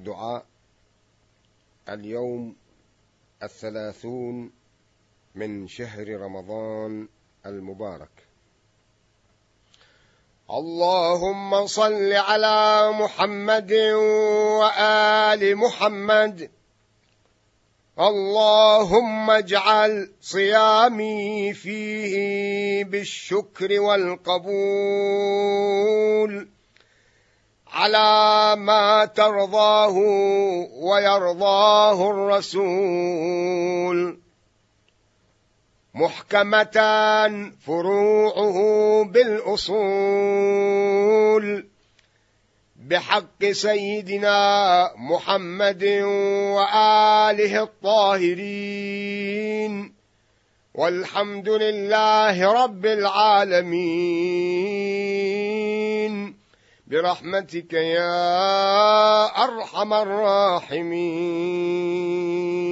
الدعاء. اليوم 30 من شهر رمضان المبارك. اللهم صل على محمد وآل محمد. اللهم اجعل صيامي فيه بالشكر والقبول على ما ترضاه ويرضاه الرسول، محكمة فروعه بالأصول، بحق سيدنا محمد وآله الطاهرين، والحمد لله رب العالمين، برحمتك يا أرحم الراحمين.